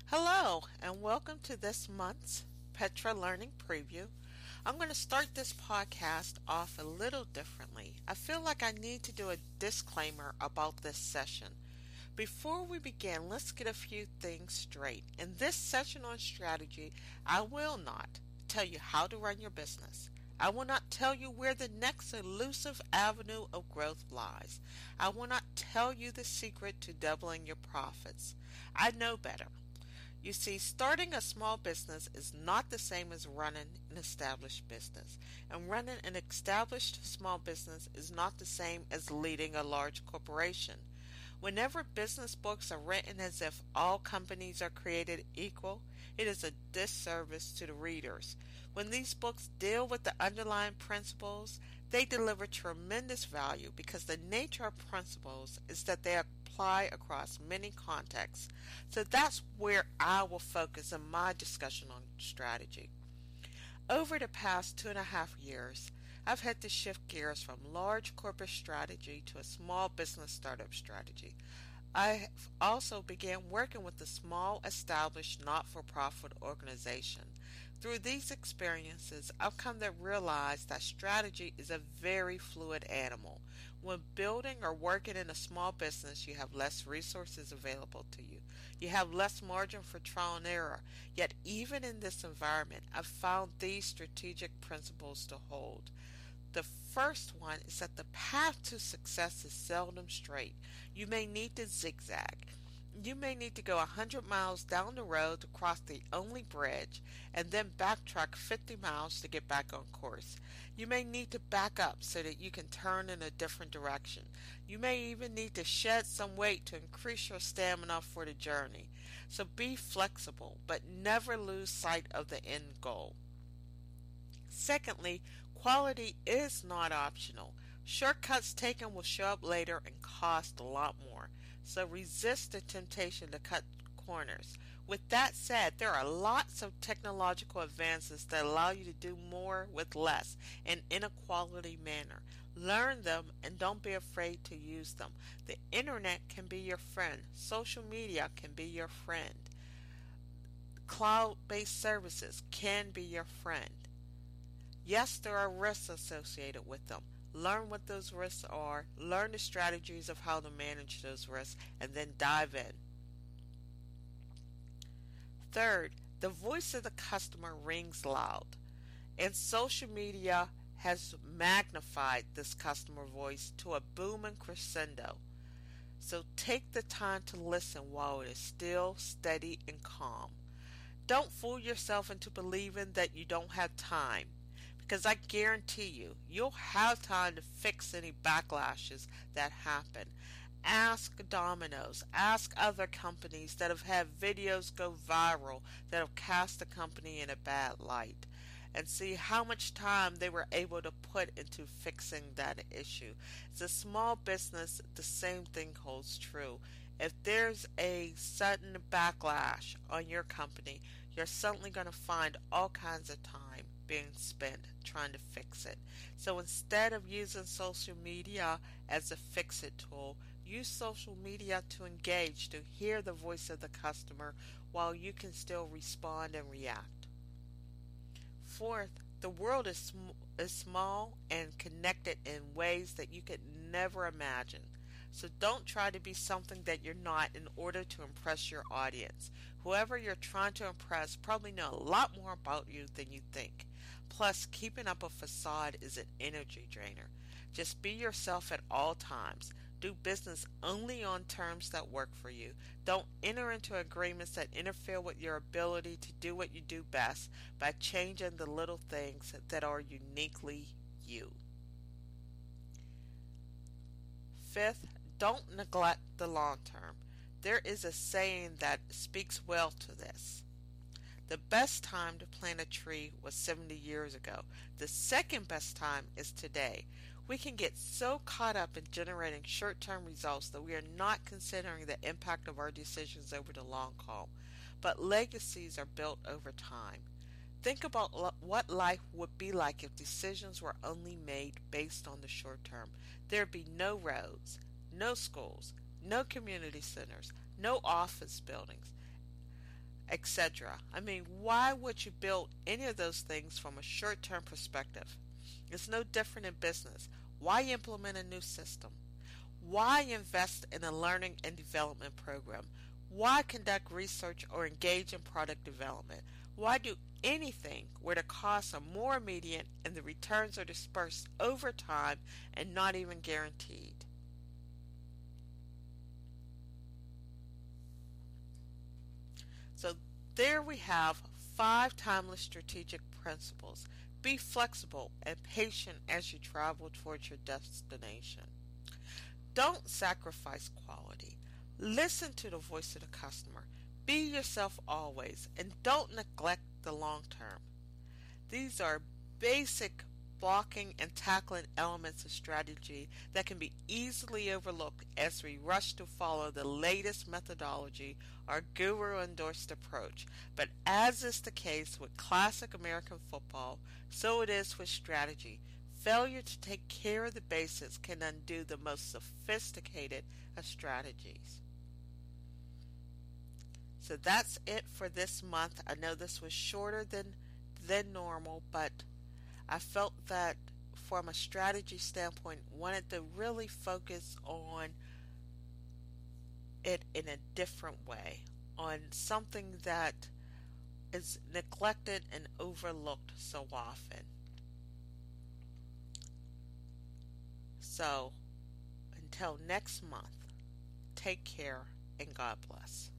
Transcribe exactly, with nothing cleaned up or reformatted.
Hello, and welcome to this month's Petra Learning Preview. I'm going to start this podcast off a little differently. I feel like I need to do a disclaimer about this session. Before we begin, let's get a few things straight. In this session on strategy, I will not tell you how to run your business. I will not tell you where the next elusive avenue of growth lies. I will not tell you the secret to doubling your profits. I know better. You see, starting a small business is not the same as running an established business. And running an established small business is not the same as leading a large corporation. Whenever business books are written as if all companies are created equal, it is a disservice to the readers. When these books deal with the underlying principles, they deliver tremendous value because the nature of principles is that they apply across many contexts. So that's where I will focus in my discussion on strategy. Over the past two and a half years, I've had to shift gears from large corporate strategy to a small business startup strategy. I also began working with a small established not-for-profit organization. Through these experiences, I've come to realize that strategy is a very fluid animal. When building or working in a small business, you have less resources available to you. You have less margin for trial and error. Yet even in this environment, I've found these strategic principles to hold. The first one is that the path to success is seldom straight. You may need to zigzag. You may need to go one hundred miles down the road to cross the only bridge and then backtrack fifty miles to get back on course. You may need to back up so that you can turn in a different direction. You may even need to shed some weight to increase your stamina for the journey. So be flexible, but never lose sight of the end goal. Secondly, quality is not optional. Shortcuts taken will show up later and cost a lot more. So resist the temptation to cut corners. With that said, there are lots of technological advances that allow you to do more with less and in a quality manner. Learn them and don't be afraid to use them. The internet can be your friend. Social media can be your friend. Cloud-based services can be your friend. Yes, there are risks associated with them. Learn what those risks are, learn the strategies of how to manage those risks, and then dive in. Third, the voice of the customer rings loud, and social media has magnified this customer voice to a booming crescendo. So take the time to listen while it is still, steady, and calm. Don't fool yourself into believing that you don't have time. Because I guarantee you, you'll have time to fix any backlashes that happen. Ask Domino's, ask other companies that have had videos go viral that have cast the company in a bad light, and see how much time they were able to put into fixing that issue. As a small business, the same thing holds true. If there's a sudden backlash on your company, you're certainly going to find all kinds of time being spent trying to fix it. So instead of using social media as a fix-it tool, use social media to engage, to hear the voice of the customer while you can still respond and react. Fourth, the world is, sm- is small and connected in ways that you could never imagine. So don't try to be something that you're not in order to impress your audience. Whoever you're trying to impress probably know a lot more about you than you think. Plus, keeping up a facade is an energy drainer. Just be yourself at all times. Do business only on terms that work for you. Don't enter into agreements that interfere with your ability to do what you do best by changing the little things that are uniquely you. Fifth, don't neglect the long term. There is a saying that speaks well to this. The best time to plant a tree was seventy years ago. The second best time is today. We can get so caught up in generating short-term results that we are not considering the impact of our decisions over the long haul. But legacies are built over time. Think about what life would be like if decisions were only made based on the short term. There'd be no roads, no schools, no community centers, no office buildings. et cetera. I mean, why would you build any of those things from a short term perspective? It's no different in business. Why implement a new system? Why invest in a learning and development program? Why conduct research or engage in product development? Why do anything where the costs are more immediate and the returns are dispersed over time and not even guaranteed? So there we have five timeless strategic principles. Be flexible and patient as you travel towards your destination. Don't sacrifice quality. Listen to the voice of the customer. Be yourself always and don't neglect the long term. These are basic blocking and tackling elements of strategy that can be easily overlooked as we rush to follow the latest methodology or guru endorsed approach. But as is the case with classic American football, so it is with strategy. Failure to take care of the basics can undo the most sophisticated of strategies. So that's it for this month. I know this was shorter than than normal, but I felt that from a strategy standpoint, wanted to really focus on it in a different way, on something that is neglected and overlooked so often. So, until next month, take care and God bless.